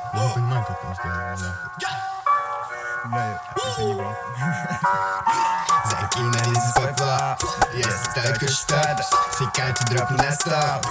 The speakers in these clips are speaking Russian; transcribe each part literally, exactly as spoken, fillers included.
Я не понимаю, как он сделал, да. Да, если не громко. Закинь на лист свой флоу, если только что-то фикать и дроп на стоп.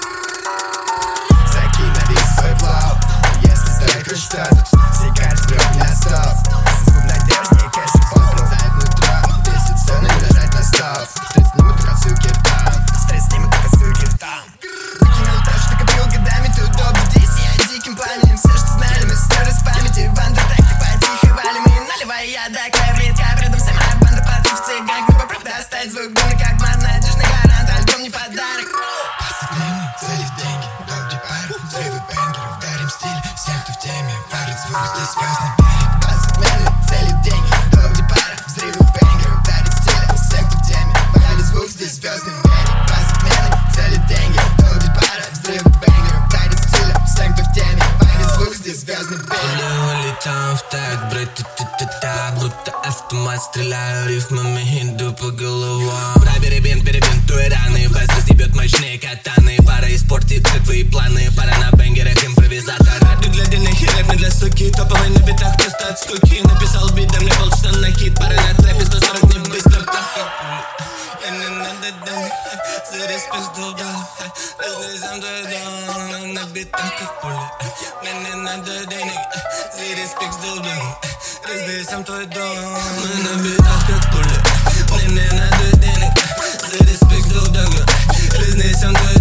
Закинь на лист свой флоу, если только что-то фикать и дроп на стоп. Звук надежнее, кэшфон пролетает нутро. Если все нажать на стоп, стресс снимут, как суки там. Стресс снимут, как суки там. Выкинул то, что копил годами, ты удобно здесь. Я диким пламенем, все, что знали, мы сторы с памяти. Банда так ты потихо валим и наливай я до каврит. Кавридом вся моя банда пацанов цыганок. Мы попробуем достать звук дымный, как ман, надежный гарант. Альбом не подарок. Последние цели в деньги, долгий пар, взрывы бенгеров, дарим стиль всем, кто в теме. Варит звук, здесь звездный берег. Последние цели в деньги, долгий пар, взрывы бенгеров, дарим стиль всем, кто в теме. Варит звук, здесь звездный берег. Последние цели в деньги, долгий пар, взрывы бенгеров, дарим стиль всем, кто в теме. Варит звук, здесь звездный берег. Улетаем в так, брат, та-та-та-та. Будто автомат, стреляю рифмами, иду по головам. Перебин, перебинтуй раны, бас разъебет мощные катаны. Пора испортить все твои планы, пора на бенгерах импровизатора. Ты для денег хилек, не для суки, топовый на битах, просто от скуки. Написал бит, да мне полчаса на хит, пора на трэпе, сто сорок не быстро, так я не надо денег, за респект долдал. Разнесем твой дом, на битах как пуля. Мне не надо денег, за респект долдал. Разнесем твой дом, мы на битах как пуля. Мне не надо денег, за респект долдал. Разнесем твой